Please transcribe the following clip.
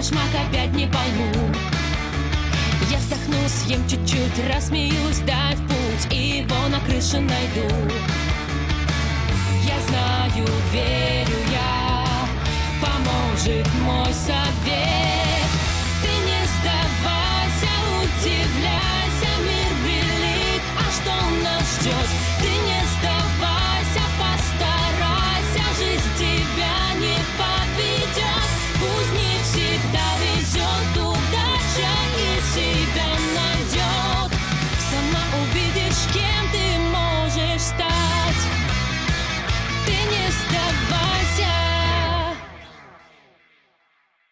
башмак опять не пойму. Я вздохну, съем чуть-чуть, рассмеюсь, дай в путь, и его на крыше найду. Я знаю, верю я, поможет мой совет.